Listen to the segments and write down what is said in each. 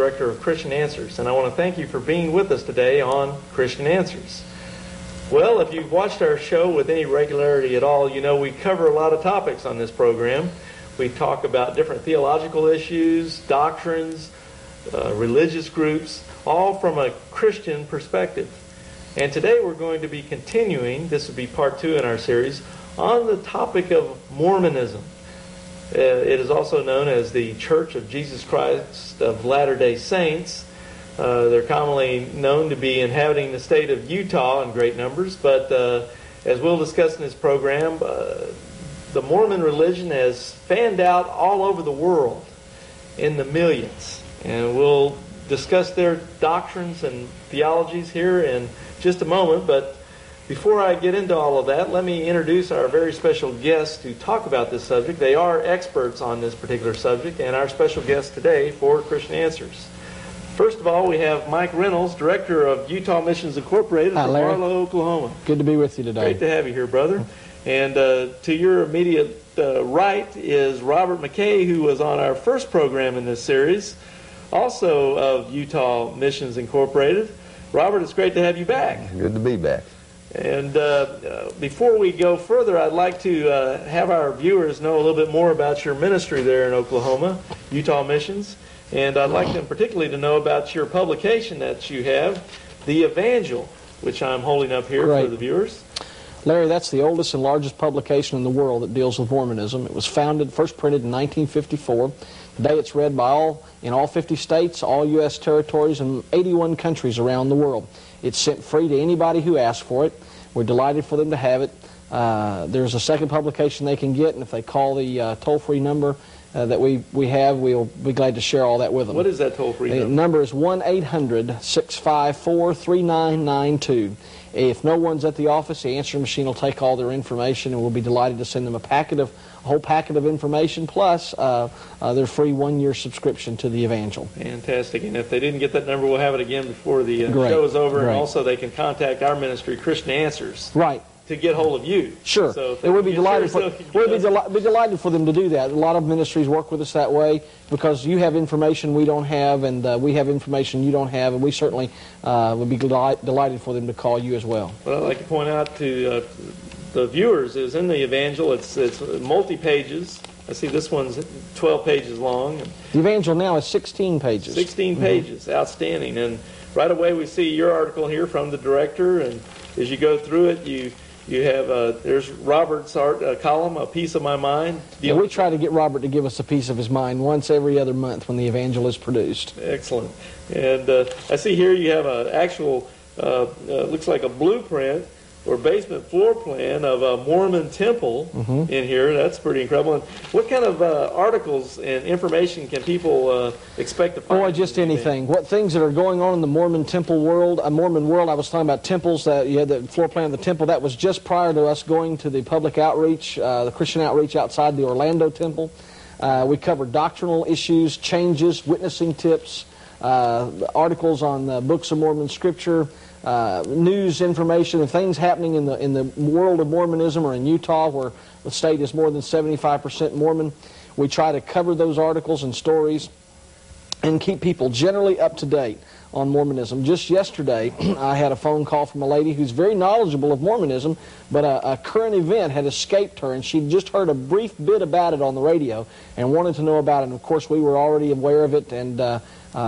Director of Christian Answers, and I want to thank you for being with us today on Christian Answers. Well, if you've watched our show with any regularity at all, you know we cover a lot of topics on this program. We talk about different theological issues, doctrines, religious groups, all from a Christian perspective. And today we're going to be continuing, this will be part 2 in our series, on the topic of Mormonism. It is also known as the Church of Jesus Christ of Latter-day Saints. They're commonly known to be inhabiting the state of Utah in great numbers, but as we'll discuss in this program, the Mormon religion has fanned out all over the world in the millions. And we'll discuss their doctrines and theologies here in just a moment, but before I get into all of that, let me introduce our very special guests to talk about this subject. They are experts on this particular subject, and our special guest today for Christian Answers. First of all, we have Mike Reynolds, Director of Utah Missions Incorporated from Marlow, Oklahoma. Good to be with you today. Great to have you here, brother. And to your immediate right is Robert McKay, who was on our first program in this series, also of Utah Missions Incorporated. Robert, it's great to have you back. Good to be back. And before we go further, I'd like to have our viewers know a little bit more about your ministry there in Oklahoma, Utah Missions. And I'd like them particularly to know about your publication that you have, The Evangel, which I'm holding up here for the viewers. Larry, that's the oldest and largest publication in the world that deals with Mormonism. It was first printed in 1954. Today it's read by in all 50 states, all U.S. territories, and 81 countries around the world. It's sent free to anybody who asks for it. We're delighted for them to have it. There's a second publication they can get, and if they call the toll-free number that we have, we'll be glad to share all that with them. What is that toll-free number? The number is 1-800-654-3992. If no one's at the office, the answering machine will take all their information, and we'll be delighted to send them a whole packet of information, plus their free 1-year subscription to the Evangel. Fantastic. And if they didn't get that number, we'll have it again before the show is over. And also they can contact our ministry, Christian Answers. Right. To get hold of you. Sure. So we'd be delighted for them to do that. A lot of ministries work with us that way because you have information we don't have, and we have information you don't have, and we certainly would be delighted for them to call you as well. Well, I'd like to point out to the viewers is in the Evangel, it's multi-pages. I see this one's 12 pages long. The Evangel now is 16 pages. 16 pages. Outstanding. And right away we see your article here from the director, and as you go through it, you have, there's Robert's column, A Piece of My Mind. Yeah, we try to get Robert to give us a piece of his mind once every other month when the Evangel is produced. Excellent. And I see here you have an actual, looks like a blueprint or basement floor plan of a Mormon temple in here. That's pretty incredible. And what kind of articles and information can people expect to find? Oh, just anything. What things that are going on in the Mormon temple world? Mormon world, I was talking about temples. That you had the floor plan of the temple. That was just prior to us going to the public outreach, the Christian outreach outside the Orlando temple. We covered doctrinal issues, changes, witnessing tips, articles on the Books of Mormon Scripture, news information and things happening in the world of Mormonism or in Utah, where the state is more than 75% Mormon. We try to cover those articles and stories and keep people generally up to date on Mormonism. Just yesterday, I had a phone call from a lady who's very knowledgeable of Mormonism, but a current event had escaped her, and she'd just heard a brief bit about it on the radio and wanted to know about it. And of course, we were already aware of it, and in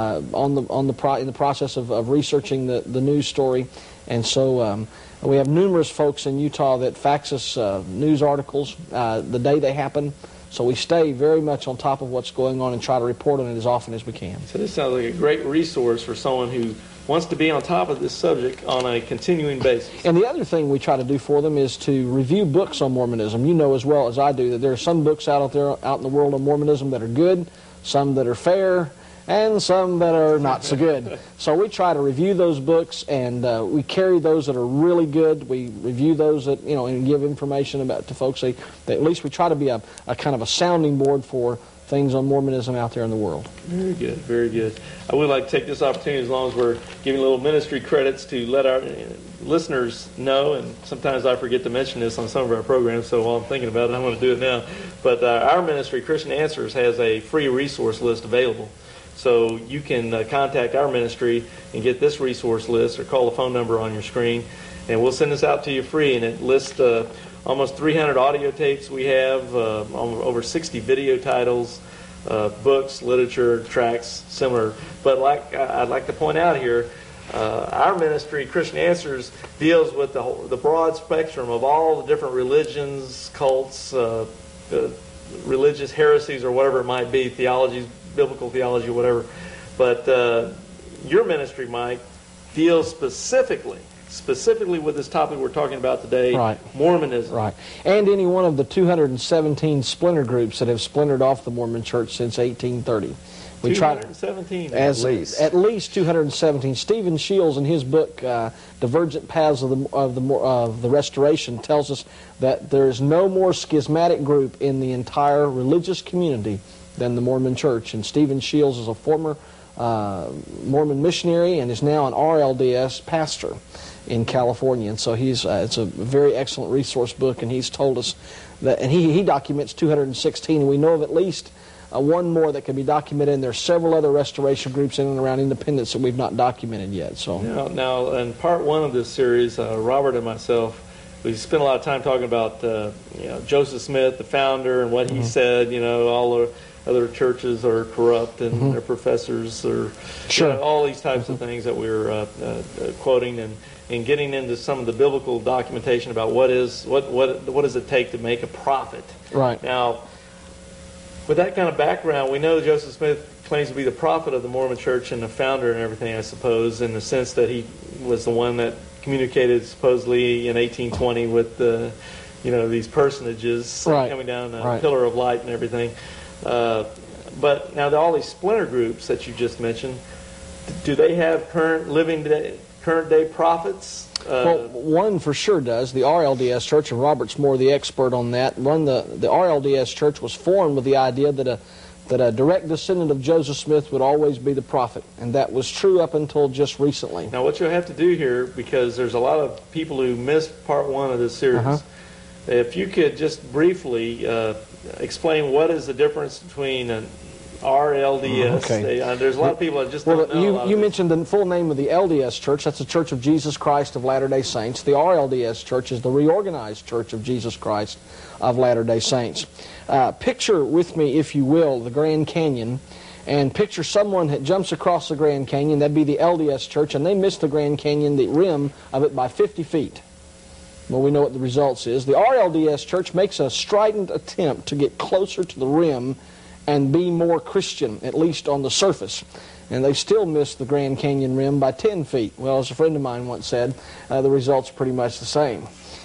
the process of researching the news story. And so we have numerous folks in Utah that fax us news articles the day they happen. So we stay very much on top of what's going on and try to report on it as often as we can. So this sounds like a great resource for someone who wants to be on top of this subject on a continuing basis. And the other thing we try to do for them is to review books on Mormonism. You know as well as I do that there are some books out in the world of Mormonism that are good, some that are fair, and some that are not so good. So we try to review those books, and we carry those that are really good. We review those that, and give information about to folks. That at least we try to be a kind of a sounding board for things on Mormonism out there in the world. Very good, very good. I would like to take this opportunity, as long as we're giving little ministry credits, to let our listeners know, and sometimes I forget to mention this on some of our programs, so while I'm thinking about it, I'm going to do it now. But our ministry, Christian Answers, has a free resource list available. So you can contact our ministry and get this resource list, or call the phone number on your screen, and we'll send this out to you free. And it lists almost 300 audio tapes we have, over 60 video titles, books, literature, tracts, similar. But I'd like to point out here, our ministry, Christian Answers, deals with the broad spectrum of all the different religions, cults, religious heresies, or whatever it might be, theologies, biblical theology, whatever. But your ministry, Mike, deals specifically with this topic we're talking about today, right. Mormonism. Right. And any one of the 217 splinter groups that have splintered off the Mormon Church since 1830. We 217 at least 217. Stephen Shields, in his book "Divergent Paths of the Restoration," tells us that there is no more schismatic group in the entire religious community than the Mormon Church. And Stephen Shields is a former Mormon missionary and is now an RLDS pastor in California. And so it's a very excellent resource book, and he's told us that, and he documents 216, and we know of at least one more that can be documented, and there are several other restoration groups in and around Independence that we've not documented yet. So now in part one of this series, Robert and myself, we spent a lot of time talking about Joseph Smith, the founder, and what he said. All the other churches are corrupt, and their professors are all these types of things that we were quoting, and getting into some of the biblical documentation about what does it take to make a prophet. Right. Now, with that kind of background, we know Joseph Smith claims to be the prophet of the Mormon Church and the founder and everything, I suppose, in the sense that he was the one that communicated supposedly in 1820 with these personages coming down a pillar of light and everything. But now all these splinter groups that you just mentioned, do they have current day prophets? Well, one for sure does. The RLDS Church, and Robert's more the expert on that. The RLDS Church was formed with the idea that a direct descendant of Joseph Smith would always be the prophet, and that was true up until just recently. Now, what you'll have to do here, because there's a lot of people who missed part one of this series, if you could just briefly explain what is the difference between an RLDS. Okay. There's a lot of people that just don't know. You mentioned the full name of the LDS Church. That's the Church of Jesus Christ of Latter-day Saints. The RLDS Church is the Reorganized Church of Jesus Christ of Latter-day Saints. Picture with me, if you will, the Grand Canyon, and picture someone that jumps across the Grand Canyon. That'd be the LDS Church, and they missed the Grand Canyon, the rim of it, by 50 feet. Well, we know what the results is. The RLDS Church makes a strident attempt to get closer to the rim and be more Christian, at least on the surface. And they still missed the Grand Canyon rim by 10 feet. Well, as a friend of mine once said, the results are pretty much the same.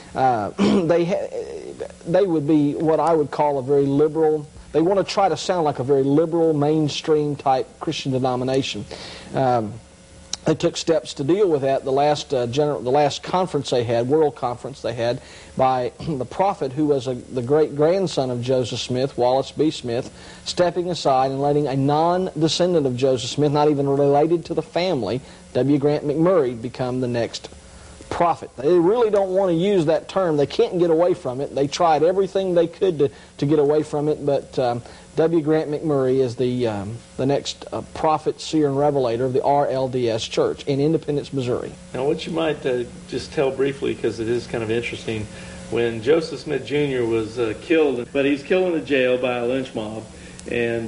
They would be what I would call a very liberal. They want to try to sound like a very liberal, mainstream type Christian denomination. They took steps to deal with that. The last conference they had, world conference they had, by the prophet who was the great-grandson of Joseph Smith, Wallace B. Smith, stepping aside and letting a non-descendant of Joseph Smith, not even related to the family, W. Grant McMurray, become the next prophet. They really don't want to use that term. They can't get away from it. They tried everything they could to get away from it, but W. Grant McMurray is the next prophet, seer, and revelator of the RLDS Church in Independence, Missouri. Now, what you might just tell briefly, because it is kind of interesting, when Joseph Smith Jr. was killed, but he's killed in a jail by a lynch mob, and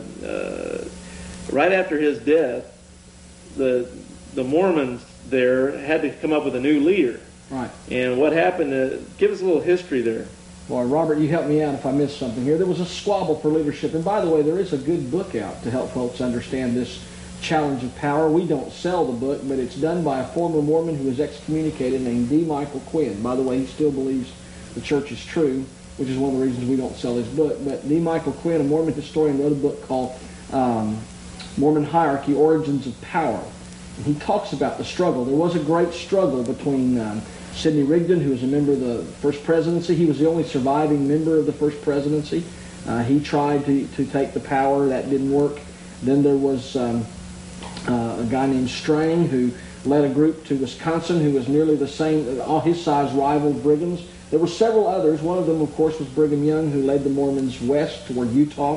right after his death, the Mormons there had to come up with a new leader. Right. And what happened, give us a little history there. Boy, Robert, you help me out if I missed something here. There was a squabble for leadership. And by the way, there is a good book out to help folks understand this challenge of power. We don't sell the book, but it's done by a former Mormon who was excommunicated named D. Michael Quinn. By the way, he still believes the church is true, which is one of the reasons we don't sell his book. But D. Michael Quinn, a Mormon historian, wrote a book called Mormon Hierarchy, Origins of Power. And he talks about the struggle. There was a great struggle between Sidney Rigdon, who was a member of the First Presidency. He was the only surviving member of the First Presidency. He tried to take the power. That didn't work. Then there was a guy named Strang who led a group to Wisconsin who was nearly the same. All his size rivaled Brigham's. There were several others. One of them, of course, was Brigham Young, who led the Mormons west toward Utah.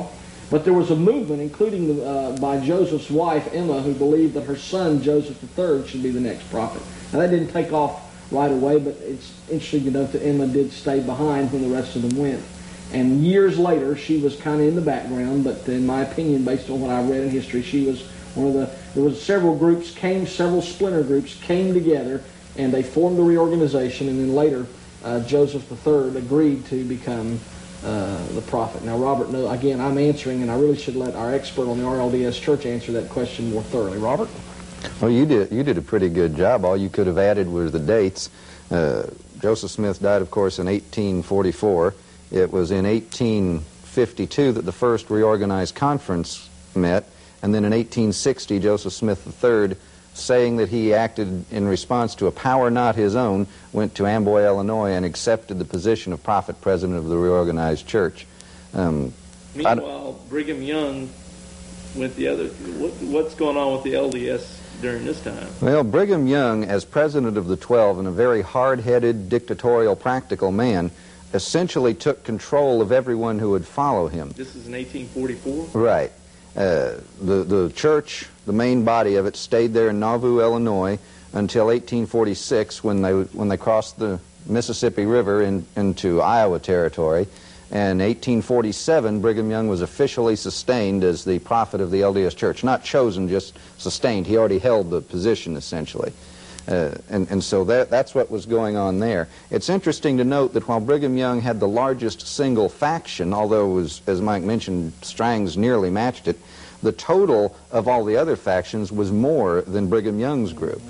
But there was a movement, including by Joseph's wife, Emma, who believed that her son, Joseph III, should be the next prophet. Now, that didn't take off right away, but it's interesting to note that Emma did stay behind when the rest of them went. And years later, she was kind of in the background, but in my opinion, based on what I read in history, she was one of the, there was several groups, several splinter groups came together, and they formed a reorganization, and then later, Joseph III agreed to become the prophet. Now, Robert, no, again, I'm answering, and I really should let our expert on the RLDS Church answer that question more thoroughly. Robert? Well, you did a pretty good job. All you could have added were the dates. Joseph Smith died, of course, in 1844. It was in 1852 that the first reorganized conference met, and then in 1860, Joseph Smith III, saying that he acted in response to a power not his own, went to Amboy, Illinois, and accepted the position of prophet president of the reorganized church. Meanwhile, Brigham Young went the other. What's going on with the LDS during this time? Well, Brigham Young, as president of the 12 and a very hard-headed, dictatorial, practical man, essentially took control of everyone who would follow him. This is in 1844? Right. The church, the main body of it, stayed there in Nauvoo, Illinois, until 1846 when they crossed the Mississippi River into Iowa territory. And 1847, Brigham Young was officially sustained as the prophet of the LDS Church. Not chosen, just sustained. He already held the position, essentially. And so that's what was going on there. It's interesting to note that while Brigham Young had the largest single faction, although it was, as Mike mentioned, Strang's nearly matched it, the total of all the other factions was more than Brigham Young's group.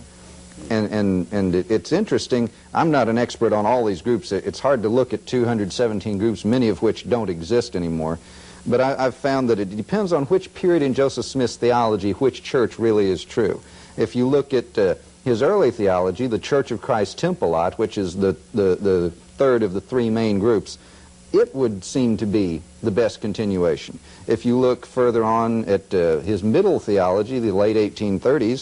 And it's interesting. I'm not an expert on all these groups. It's hard to look at 217 groups, many of which don't exist anymore. But I've found that it depends on which period in Joseph Smith's theology which church really is true. If you look at his early theology, the Church of Christ Temple lot, which is the third of the three main groups, it would seem to be the best continuation. If you look further on at his middle theology, the late 1830s,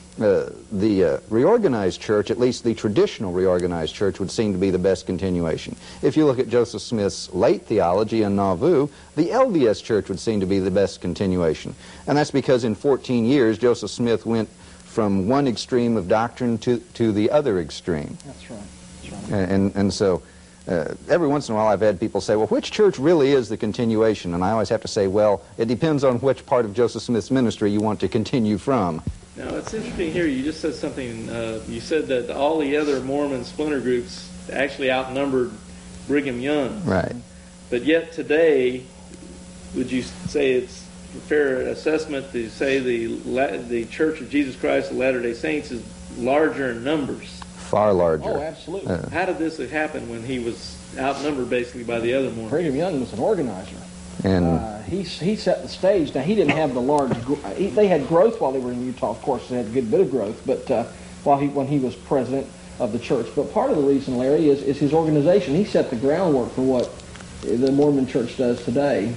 the reorganized church, at least the traditional reorganized church, would seem to be the best continuation. If you look at Joseph Smith's late theology in Nauvoo, the LDS church would seem to be the best continuation. And that's because in 14 years, Joseph Smith went from one extreme of doctrine to the other extreme. That's right. That's right. And so every once in a while I've had people say, well, which church really is the continuation? And I always have to say, well, it depends on which part of Joseph Smith's ministry you want to continue from. Now, it's interesting here, you just said something, you said that all the other Mormon splinter groups actually outnumbered Brigham Young. Right. But yet today, would you say it's a fair assessment to say the Church of Jesus Christ of Latter-day Saints is larger in numbers? Far larger. Oh, absolutely. How did this happen when he was outnumbered basically by the other Mormons? Brigham Young was an organizer. And he set the stage. Now, he didn't have the large... they had growth while they were in Utah. Of course, they had a good bit of growth, but when he was president of the church. But part of the reason, Larry, is his organization. He set the groundwork for what the Mormon church does today.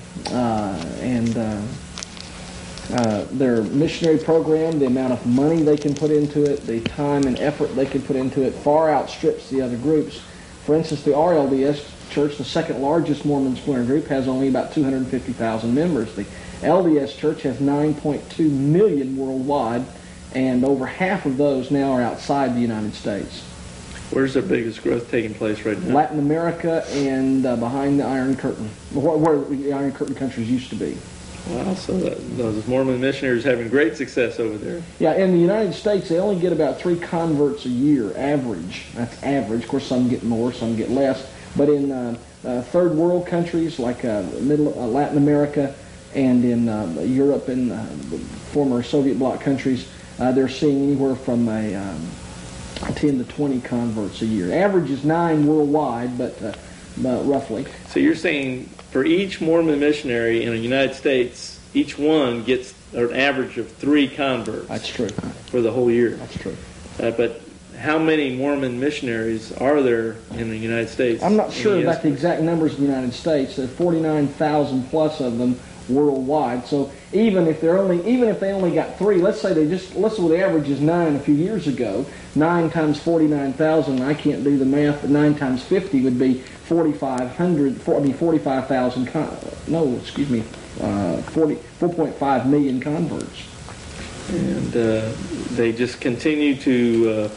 Their missionary program, the amount of money they can put into it, the time and effort they can put into it, far outstrips the other groups. For instance, the RLDS Church, the second largest Mormon splinter group, has only about 250,000 members. The LDS Church has 9.2 million worldwide, and over half of those now are outside the United States. Where's the biggest growth taking place right now? Latin America and behind the Iron Curtain, where the Iron Curtain countries used to be. Wow, so those Mormon missionaries having great success over there. Yeah, in the United States, they only get about 3 converts a year, average. That's average. Of course, some get more, some get less. But in third world countries like Latin America and in Europe and the former Soviet bloc countries, they're seeing anywhere from 10 to 20 converts a year. Average is 9 worldwide, but roughly. So you're saying for each Mormon missionary in the United States, each one gets an average of 3 converts. That's true. For the whole year. That's true. But how many Mormon missionaries are there in the United States? I'm not sure about the exact numbers in the United States. There are 49,000 plus of them worldwide. So even if they only got 3, let's say the average is 9 a few years ago. 9 times 49,000. I can't do the math, but 9 times 50 would be 4,500. 45,000. No, excuse me. 4.5 million converts. And they just continue to,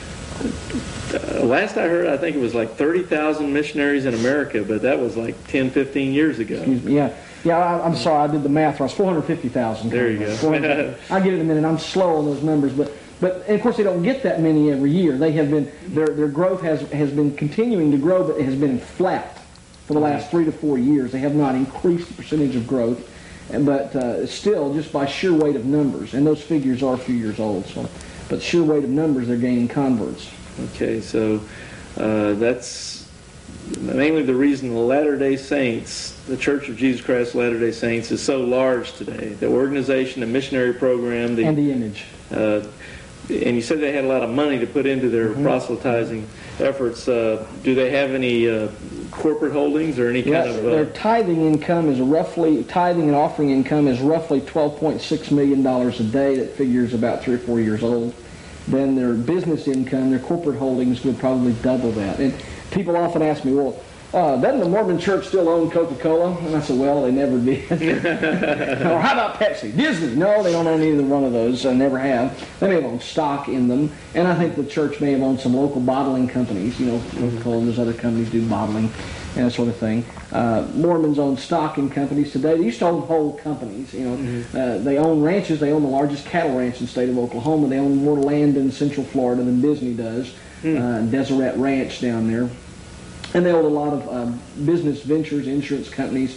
last I heard, I think it was like 30,000 missionaries in America, but that was like 10, 15 years ago. Excuse me, yeah. Yeah, I'm sorry, I did the math wrong. It's 450,000. There you go. I'll get it in a minute. I'm slow on those numbers, but and of course they don't get that many every year. They have been their growth has been continuing to grow, but it has been flat for the last 3 to 4 years. They have not increased the percentage of growth, but still, just by sheer weight of numbers, and those figures are a few years old. So, but sheer weight of numbers, they're gaining converts. Okay, so that's mainly the reason the Latter-day Saints, the Church of Jesus Christ of Latter-day Saints, is so large today. The organization, the missionary program, and the image. And you said they had a lot of money to put into their proselytizing efforts. Do they have any corporate holdings or any kind of... Their tithing income is tithing and offering income is roughly $12.6 million a day. That figure's about 3 or 4 years old. Then their business income, their corporate holdings would probably double that. And people often ask me, well, doesn't the Mormon Church still own Coca-Cola? And I said, well, they never did. Or how about Pepsi? Disney? No, they don't own either one of those. They never have. They may have owned stock in them. And I think the church may have owned some local bottling companies. You know, Coca-Cola and those other companies do bottling and that sort of thing. Mormons own stock in companies today. They used to own whole companies. You know, they own ranches. They own the largest cattle ranch in the state of Oklahoma. They own more land in Central Florida than Disney does. Deseret Ranch down there. And they own a lot of business ventures, insurance companies,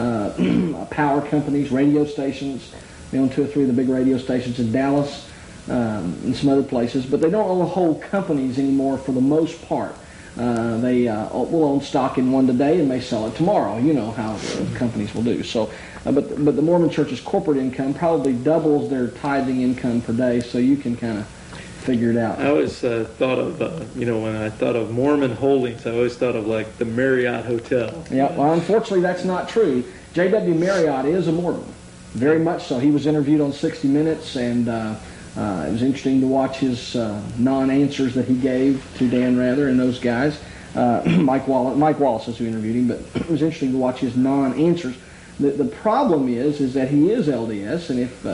power companies, radio stations. They own 2 or 3 of the big radio stations in Dallas and some other places. But they don't own whole companies anymore for the most part. They will own stock in one today and may sell it tomorrow. You know how companies will do. So, but the Mormon Church's corporate income probably doubles their tithing income per day. So you can kind of figure it out. I always thought of, when I thought of Mormon holdings, I always thought of like the Marriott Hotel. Yeah, well, unfortunately, that's not true. J.W. Marriott is a Mormon, very much so. He was interviewed on 60 Minutes, and it was interesting to watch his non-answers that he gave to Dan Rather and those guys. Mike Wallace is who interviewed him, but it was interesting to watch his non-answers. The problem is that he is LDS, and if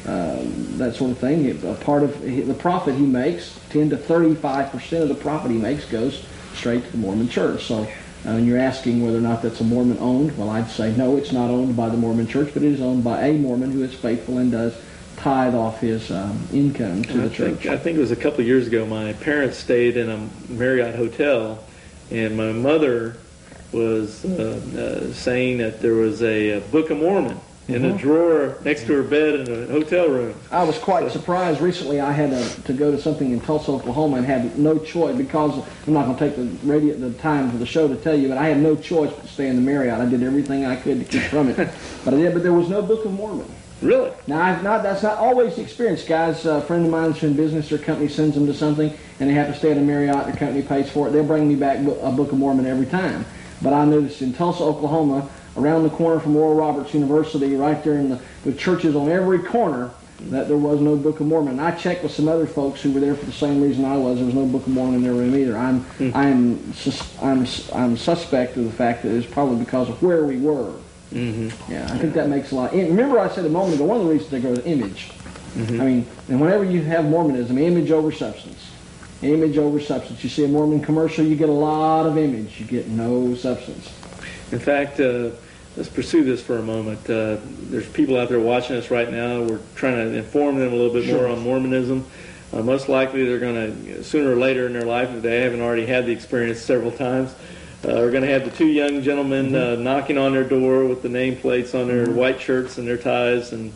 that sort of thing. A part of the profit he makes, 10 to 35% of the profit he makes goes straight to the Mormon Church. So when you're asking whether or not that's a Mormon owned, well, I'd say no, it's not owned by the Mormon Church, but it is owned by a Mormon who is faithful and does tithe off his income to the church. I think it was a couple of years ago, my parents stayed in a Marriott hotel, and my mother was saying that there was a Book of Mormon in a drawer next to her bed in a hotel room. I was quite surprised. Recently I had to go to something in Tulsa, Oklahoma, and had no choice, because I'm not going to take the time for the show to tell you, but I had no choice but to stay in the Marriott. I did everything I could to keep from it. But I did. But there was no Book of Mormon. Really? Now, that's not always the experience, guys. A friend of mine that's in business, their company sends them to something, and they have to stay at a Marriott, their company pays for it. They'll bring me back a Book of Mormon every time. But I noticed in Tulsa, Oklahoma, around the corner from Oral Roberts University, right there in the churches on every corner, that there was no Book of Mormon. And I checked with some other folks who were there for the same reason I was. There was no Book of Mormon in their room either. I'm suspect of the fact that it was probably because of where we were. Mm-hmm. Yeah, I think that makes a lot. Remember, I said a moment ago, one of the reasons they go to image. Mm-hmm. I mean, and whenever you have Mormonism, image over substance. Image over substance. You see a Mormon commercial, you get a lot of image. You get no substance. In fact, let's pursue this for a moment. There's people out there watching us right now. We're trying to inform them a little bit more on Mormonism. Most likely they're going to, sooner or later in their life, if they haven't already had the experience several times, are going to have the 2 young gentlemen knocking on their door with the nameplates on their white shirts and their ties, and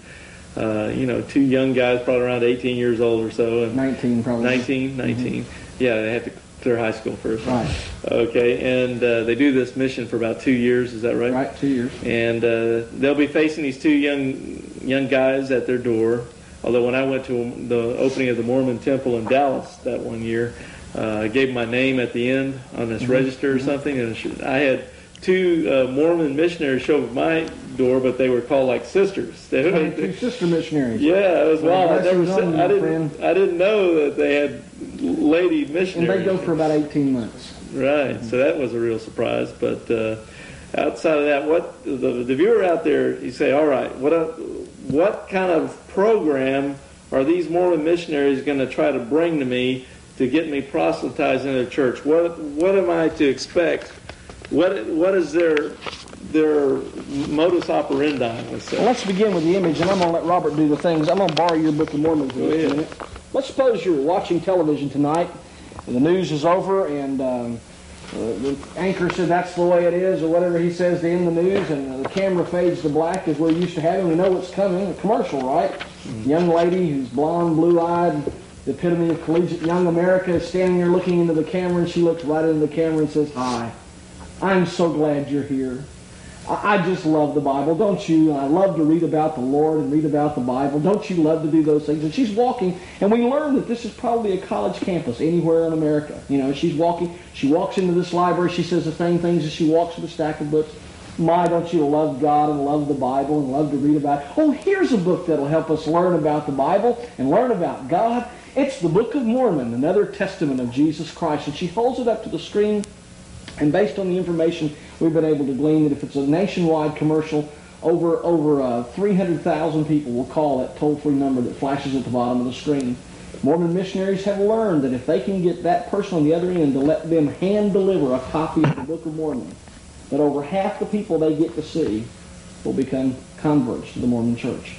2 young guys, probably around 18 years old or so. And 19 probably. 19. Mm-hmm. Yeah, they have to clear high school first. Right. Okay, and they do this mission for about 2 years, is that right? Right, 2 years. And they'll be facing these 2 young guys at their door. Although when I went to the opening of the Mormon Temple in Dallas that one year, I gave my name at the end on this register or something, and I had 2 Mormon missionaries show up at my door, but they were called like sisters. 2 sister missionaries. Yeah, it was wild. I didn't know that they had lady missionaries. And they go for about 18 months. Right, so that was a real surprise. But outside of that, what the viewer out there, you say, all right, what kind of program are these Mormon missionaries going to try to bring to me to get me proselytized into the church? What am I to expect? What is their modus operandi? Let's say. Well, let's begin with the image, and I'm going to let Robert do the things. I'm going to borrow your Book of Mormon for just a minute. Let's suppose you're watching television tonight, and the news is over, and the anchor said that's the way it is, or whatever he says to end the news, and the camera fades to black as we're used to having. We know what's coming, a commercial, right? Mm-hmm. Young lady who's blonde, blue-eyed, the epitome of collegiate young America is standing there looking into the camera, and she looks right into the camera and says, "Hi, I'm so glad you're here. I just love the Bible, don't you? I love to read about the Lord and read about the Bible. Don't you love to do those things?" And she's walking, and we learn that this is probably a college campus anywhere in America. You know, she's walking. She walks into this library. She says the same things as she walks with a stack of books. "My, don't you love God and love the Bible and love to read about it? Oh, here's a book that'll help us learn about the Bible and learn about God. It's the Book of Mormon, another testament of Jesus Christ." And she holds it up to the screen, and based on the information we've been able to glean, that if it's a nationwide commercial, over 300,000 people will call that toll-free number that flashes at the bottom of the screen. Mormon missionaries have learned that if they can get that person on the other end to let them hand-deliver a copy of the Book of Mormon, that over half the people they get to see will become converts to the Mormon Church.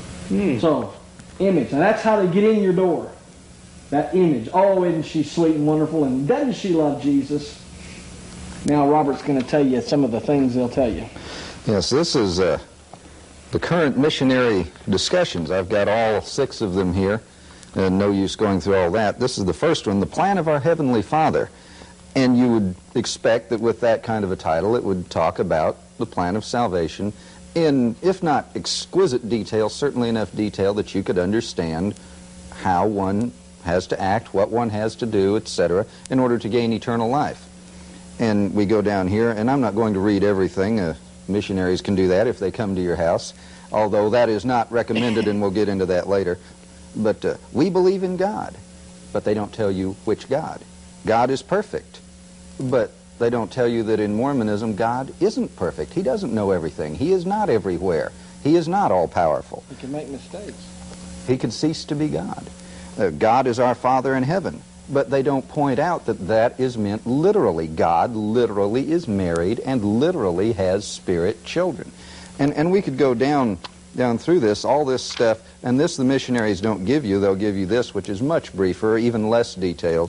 So, image. Now that's how they get in your door. That image. Oh, isn't she sweet and wonderful? And doesn't she love Jesus? Now Robert's going to tell you some of the things they'll tell you. Yes, this is the current missionary discussions. I've got all 6 of them here. No use going through all that. This is the first one, the plan of our Heavenly Father. And you would expect that with that kind of a title, it would talk about the plan of salvation in, if not exquisite detail, certainly enough detail that you could understand how one has to act, what one has to do, etc., in order to gain eternal life. And we go down here, and I'm not going to read everything. Missionaries can do that if they come to your house, although that is not recommended, and we'll get into that later. But we believe in God, but they don't tell you which God. God is perfect, but they don't tell you that in Mormonism, God isn't perfect. He doesn't know everything. He is not everywhere. He is not all-powerful. He can make mistakes. He could cease to be God. God is our Father in heaven. But they don't point out that that is meant literally. God literally is married and literally has spirit children. And we could go down through this, all this stuff, and this the missionaries don't give you. They'll give you this, which is much briefer, even less detailed.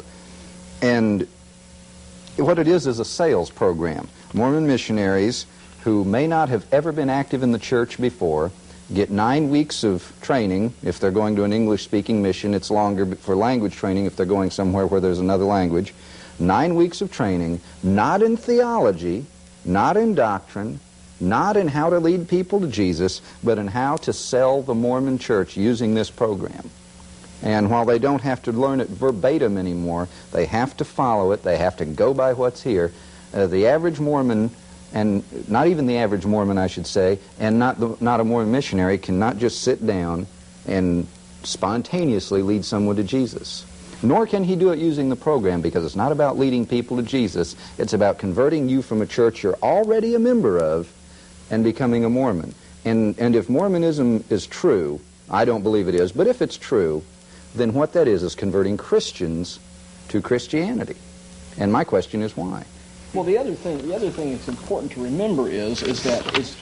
And what it is a sales program. Mormon missionaries who may not have ever been active in the church before get 9 weeks of training. If they're going to an English-speaking mission, it's longer for language training if they're going somewhere where there's another language. 9 weeks of training, not in theology, not in doctrine, not in how to lead people to Jesus, but in how to sell the Mormon church using this program. And while they don't have to learn it verbatim anymore, they have to follow it, they have to go by what's here. The average Mormon, and not even the average Mormon, I should say, and not a Mormon missionary, cannot just sit down and spontaneously lead someone to Jesus. Nor can he do it using the program, because it's not about leading people to Jesus. It's about converting you from a church you're already a member of and becoming a Mormon. And if Mormonism is true, I don't believe it is, but if it's true, then what that is converting Christians to Christianity. And my question is why? Well, the other thing that's important to remember is that it's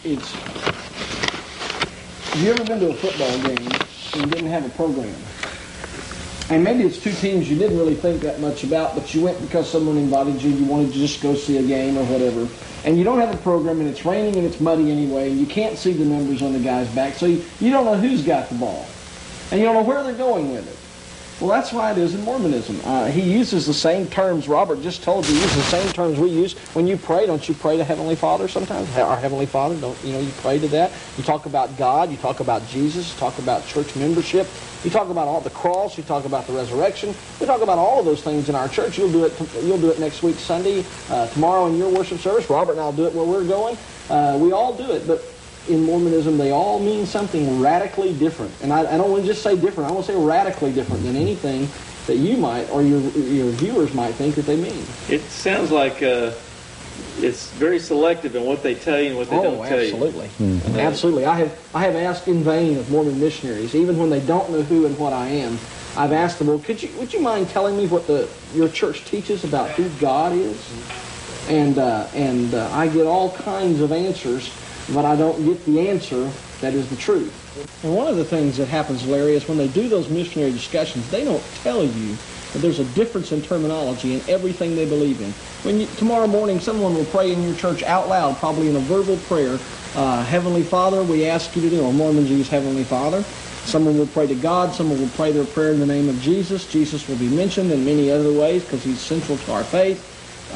have you ever been to a football game and you didn't have a program? And maybe it's 2 teams you didn't really think that much about, but you went because someone invited you, you wanted to just go see a game or whatever, and you don't have a program, and it's raining and it's muddy anyway, and you can't see the numbers on the guy's back, so you don't know who's got the ball, and you don't know where they're going with it. Well, that's why it is in Mormonism. He uses the same terms Robert just told you. He uses the same terms we use. When you pray, don't you pray to Heavenly Father sometimes? Our Heavenly Father, you pray to that. You talk about God. You talk about Jesus. You talk about church membership. You talk about all the cross. You talk about the resurrection. We talk about all of those things in our church. You'll do it next week, Sunday, tomorrow in your worship service. Robert and I'll do it where we're going. We all do it, but in Mormonism, they all mean something radically different. And I don't want to just say different. I want to say radically different than anything that you might or your viewers might think that they mean. It sounds like it's very selective in what they tell you and what they don't tell you. Absolutely. Absolutely. I have asked in vain of Mormon missionaries, even when they don't know who and what I am. I've asked them, well, would you mind telling me what your church teaches about who God is? And I get all kinds of answers, but I don't get the answer that is the truth. And one of the things that happens, Larry, is when they do those missionary discussions, they don't tell you that there's a difference in terminology in everything they believe in. Tomorrow morning, someone will pray in your church out loud, probably in a verbal prayer, Heavenly Father, we ask you to do, or Mormons use Heavenly Father. Someone will pray to God. Someone will pray their prayer in the name of Jesus. Jesus will be mentioned in many other ways because he's central to our faith.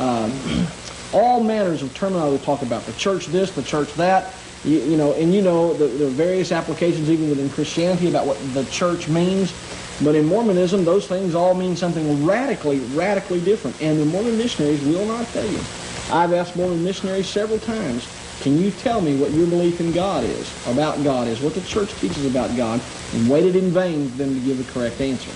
All manners of terminology talk about the church this, the church that. There are various applications even within Christianity about what the church means. But in Mormonism, those things all mean something radically, radically different. And the Mormon missionaries will not tell you. I've asked Mormon missionaries several times, can you tell me what your belief in God is, about God is, what the church teaches about God, and waited in vain for them to give the correct answer.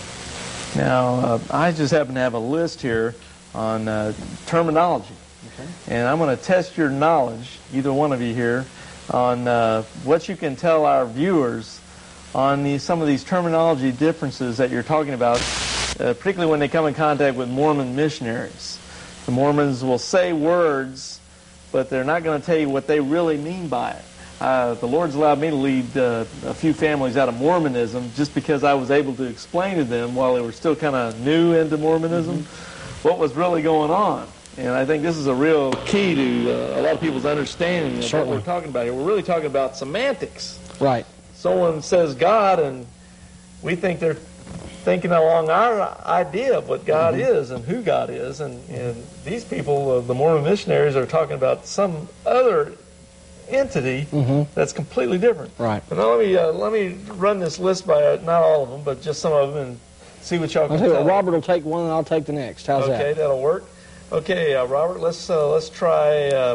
Now, I just happen to have a list here on terminology. Okay. And I'm going to test your knowledge, either one of you here, on what you can tell our viewers on some of these terminology differences that you're talking about, particularly when they come in contact with Mormon missionaries. The Mormons will say words, but they're not going to tell you what they really mean by it. The Lord's allowed me to lead a few families out of Mormonism just because I was able to explain to them, while they were still kind of new into Mormonism, what was really going on. And I think this is a real key to a lot of people's understanding of what we're talking about here. We're really talking about semantics. Right. Someone says God, and we think they're thinking along our idea of what God is and who God is. And these people, the Mormon missionaries, are talking about some other entity that's completely different. Right. But now let me run this list by, not all of them, but just some of them, and see what y'all can tell. Robert will take one and I'll take the next. How's that? Okay, that'll work. Okay, Robert, let's try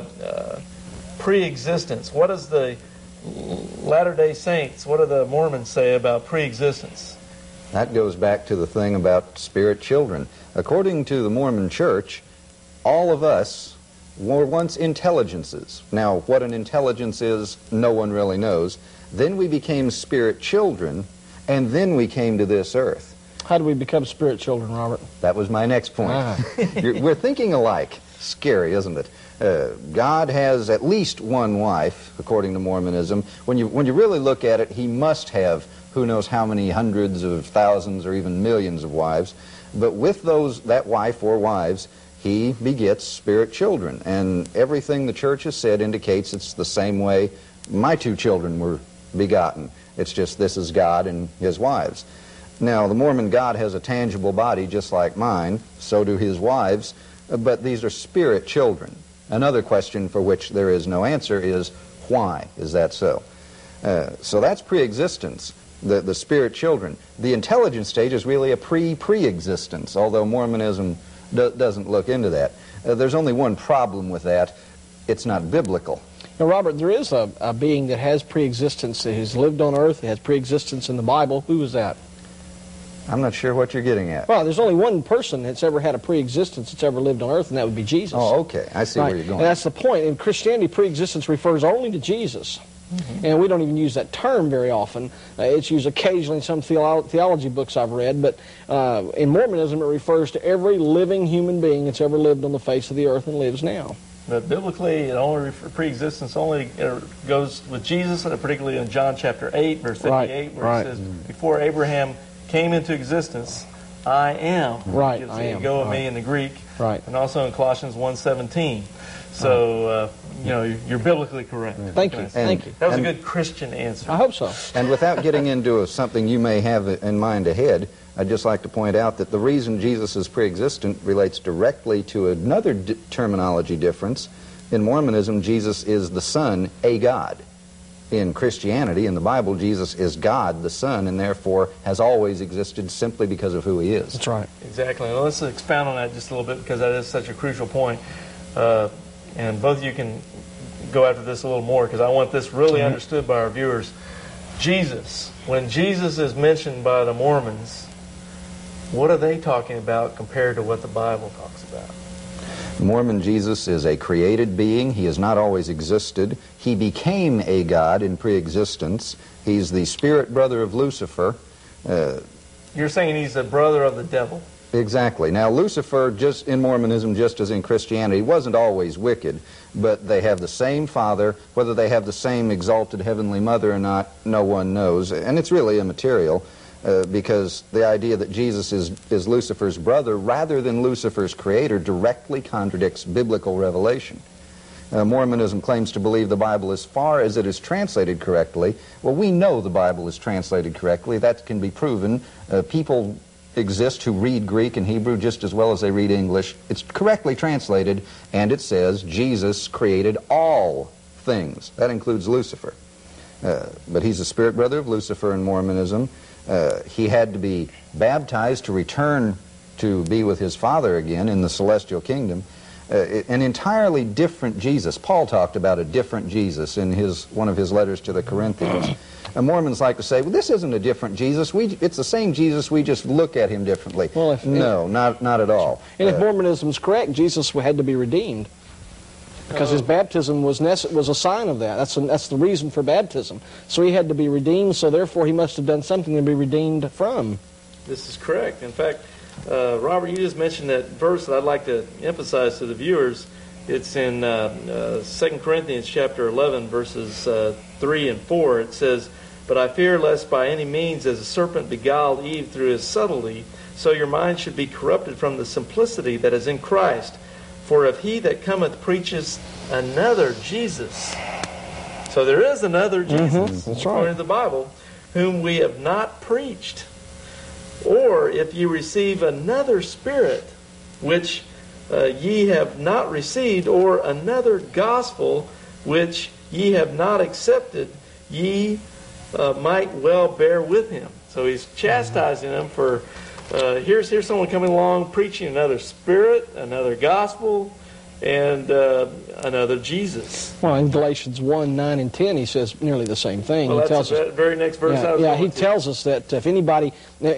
pre-existence. What does the Latter-day Saints, what do the Mormons say about pre-existence? That goes back to the thing about spirit children. According to the Mormon Church, all of us were once intelligences. Now, what an intelligence is, no one really knows. Then we became spirit children, and then we came to this earth. How do we become spirit children, Robert? That was my next point. We're thinking alike. Scary, isn't it? God has at least one wife, according to Mormonism. When you really look at it, he must have who knows how many hundreds of thousands or even millions of wives. But with that wife or wives, he begets spirit children. And everything the church has said indicates it's the same way my two children were begotten. It's just this is God and his wives. Now, the Mormon God has a tangible body just like mine, so do his wives, but these are spirit children. Another question for which there is no answer is, why is that so? So that's pre-existence, the spirit children. The intelligence stage is really a pre-existence, although Mormonism doesn't look into that. There's only one problem with that. It's not biblical. Now, Robert, there is a being that has pre-existence, that has lived on earth, that has pre-existence in the Bible. Who was that? I'm not sure what you're getting at. Well, there's only one person that's ever had a pre-existence that's ever lived on earth, and that would be Jesus. Oh, okay. I see where you're going. And that's the point. In Christianity, pre-existence refers only to Jesus. And we don't even use that term very often. It's used occasionally in some theology books I've read, but in Mormonism it refers to every living human being that's ever lived on the face of the earth and lives now. But biblically, pre-existence only goes with Jesus, particularly in John chapter 8, verse 58, where it says, before Abraham came into existence, I am. Right, I am. Go of me in the Greek. Right. And also in Colossians 1:17. So, you're biblically correct. Thank you. Thank you. That was a good Christian answer. I hope so. And without getting into something you may have in mind ahead, I'd just like to point out that the reason Jesus is pre-existent relates directly to another terminology difference. In Mormonism, Jesus is the Son, a God. In Christianity, in the Bible, Jesus is God, the Son, and therefore has always existed simply because of who he is. That's right. Exactly. Well, let's expound on that just a little bit, because that is such a crucial point. And both of you can go after this a little more, because I want this really understood by our viewers. Jesus, when Jesus is mentioned by the Mormons, what are they talking about compared to what the Bible talks about? Mormon Jesus is a created being. He has not always existed. He became a god in pre-existence. He's the spirit brother of Lucifer. You're saying he's the brother of the devil. Exactly. Now, Lucifer, just in Mormonism, just as in Christianity, wasn't always wicked, but they have the same father. Whether they have the same exalted heavenly mother or not, no one knows. And it's really immaterial, because the idea that Jesus is Lucifer's brother rather than Lucifer's creator directly contradicts biblical revelation. Mormonism claims to believe the Bible as far as it is translated correctly. Well, we know the Bible is translated correctly. That can be proven. People exist who read Greek and Hebrew just as well as they read English. It's correctly translated, and it says Jesus created all things. That includes Lucifer. But he's a spirit brother of Lucifer in Mormonism. He had to be baptized to return to be with his Father again in the celestial kingdom. An entirely different Jesus. Paul talked about a different Jesus in one of his letters to the Corinthians. And Mormons like to say, well, this isn't a different Jesus. It's the same Jesus, we just look at him differently. Well, no, not at all. And if Mormonism is correct, Jesus had to be redeemed, because his baptism was a sign of that. That's the reason for baptism. So he had to be redeemed, so therefore he must have done something to be redeemed from. This is correct. In fact, Robert, you just mentioned that verse that I'd like to emphasize to the viewers. It's in 2 Corinthians chapter 11, verses 3 and 4. It says, "But I fear lest by any means, as the serpent beguiled Eve through his subtlety, so your mind should be corrupted from the simplicity that is in Christ. For if he that cometh preaches another Jesus," so there is another Jesus, that's according right, to the Bible, "whom we have not preached. Or if ye receive another spirit, which ye have not received, or another gospel, which ye have not accepted, ye might well bear with him." So he's chastising them for, here's someone coming along preaching another spirit, another gospel, and another Jesus. Well, in Galatians 1, 9, and 10, he says nearly the same thing. Well, he that's the very next verse. He tells us that if anybody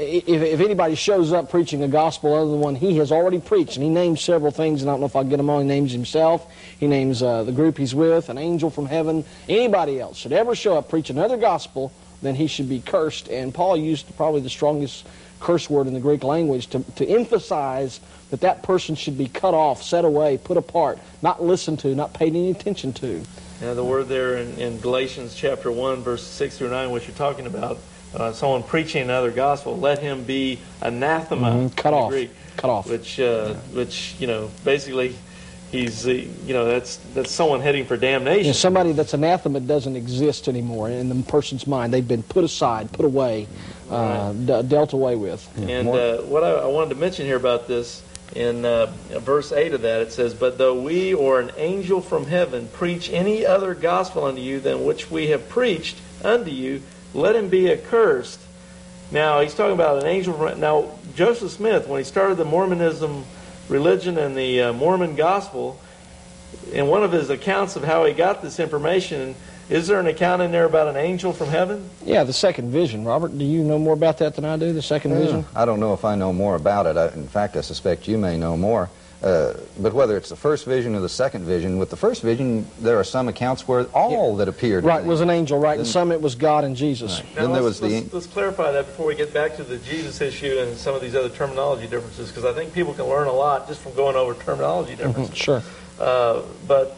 shows up preaching a gospel other than the one he has already preached, and he names several things, and I don't know if I'll get them all. He names himself, he names the group he's with, an angel from heaven. Anybody else should ever show up preach another gospel, then he should be cursed. And Paul used probably the strongest curse word in the Greek language to emphasize that person should be cut off, set away, put apart, not listened to, not paid any attention to. Now the word there in Galatians chapter 1, verses 6 through 9, which you're talking about, someone preaching another gospel, let him be anathema. Cut off. Greek, cut off. Which basically, he's that's someone heading for damnation. Somebody that's anathema doesn't exist anymore in the person's mind. They've been put aside, put away, dealt away with. And what I wanted to mention here about this, in verse 8 of that, it says, "But though we or an angel from heaven preach any other gospel unto you than which we have preached unto you, let him be accursed." Now, he's talking about an angel from... Now, Joseph Smith, when he started the Mormonism religion and the Mormon gospel, in one of his accounts of how he got this information, is there an account in there about an angel from heaven? Yeah, the second vision. Robert, do you know more about that than I do, the second vision? I don't know if I know more about it. In fact, I suspect you may know more. But whether it's the first vision or the second vision, with the first vision, there are some accounts where all that appeared... Right, was an angel, right? And some it was God and Jesus. Right. Now, then there was let's clarify that before we get back to the Jesus issue and some of these other terminology differences, because I think people can learn a lot just from going over terminology differences. Sure. But